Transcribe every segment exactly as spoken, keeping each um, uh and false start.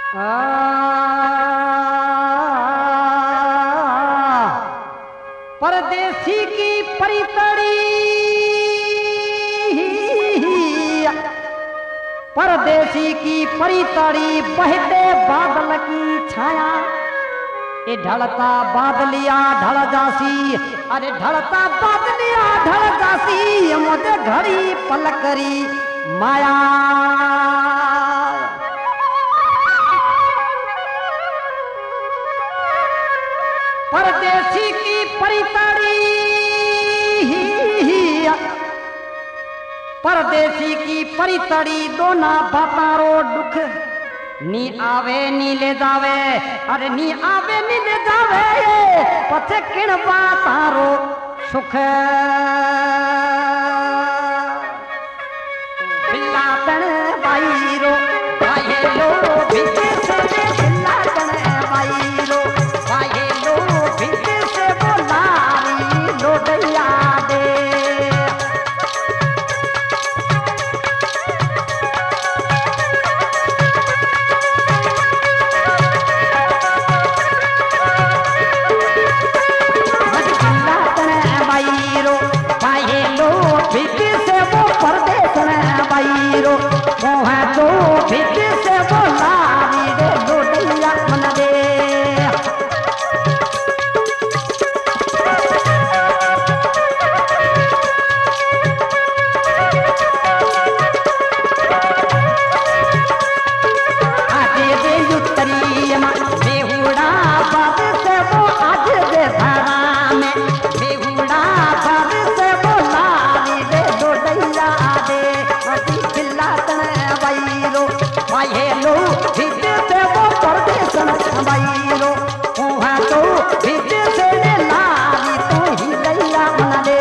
आ, परदेसी की परितड़ी, परदेसी की परितड़ी बहते बादल की छाया। ये ढलता बादलिया ढल जासी, अरे ढलता बादलिया ढल जासी, मुझे घड़ी पलकरी माया। परदेसी की परितड़ी, परदेसी की परितड़ी दोना बातारो दुख, नी आवे नी ले जावे, अरे नी आवे नी ले जावे, पछे किण बातारो सुख। बिल्लातन बाईरो बाहेलो भीते से बिल्लातन बाईरो बाहेलो भीते से बोलारी लोडैया दे। बाईरो मोह तो भित से बोलारी रे लोडैया मन दे। आजे दे युतरी में बेहुड़ा बात से वो आज दे धरा में, बेहुड़ा बात से बोलारी रे लोडैया दे। बिल्लातन बाईरो बाहेलो भित से वो परदेसन बाईरो वहाँ तो भित से लारी तो ही लैया मन दे।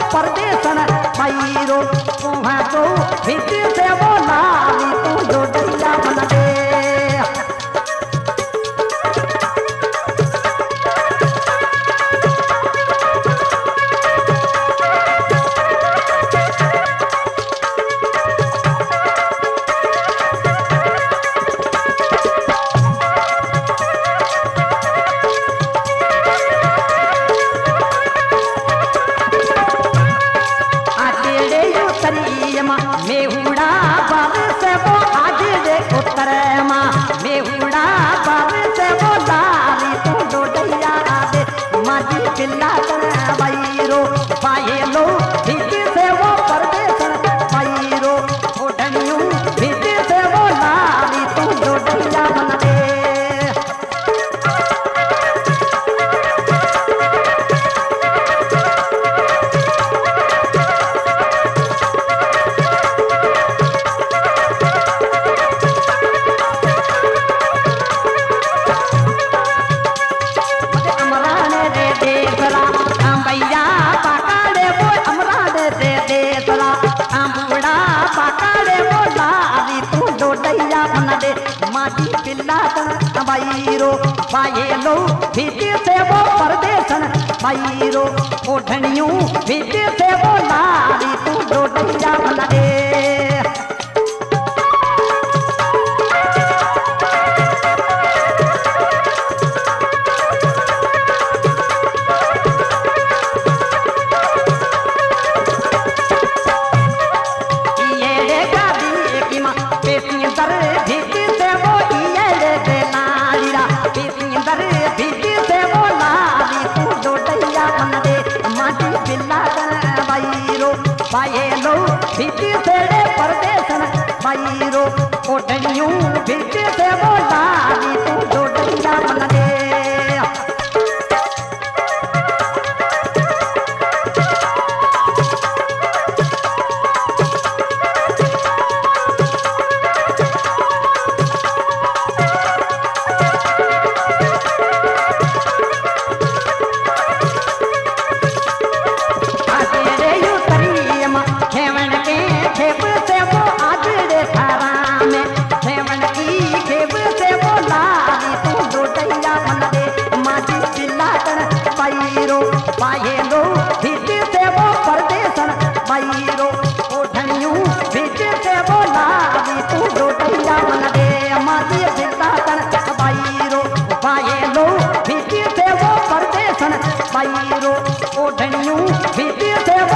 परदेसन पैरो वहाँ तो भित से वो लाली तू जो दैया मन दे मेहुड़ा बाब से वो आज दे उत्तर माँ मेहुड़ा बाब से वो लाली तू दो दैया दे माजी पिल्ला बैरो पाए लो भित से वो परदेसन बैरो ओढ़नियों भित से वो लाली तू दो दैया मन दे माटी पिल्ला बैरो पाए लो भित से वो परदेसन बैरो ओढ़नियों भित से वो लाली तू दो दैया मन दे पाए लो भित से परदेसन बैरो ओढ़नियों भित से वो लाली तू दो दैया मन दे पाए लो भित से वो परदेसन बैरो ओढ़नियों भित से वो लाली तू दो दैया मन दे माजी पिल्लातन बैरो पाए लो भित से वो परदेसन बैरो ओढ़नियों भित से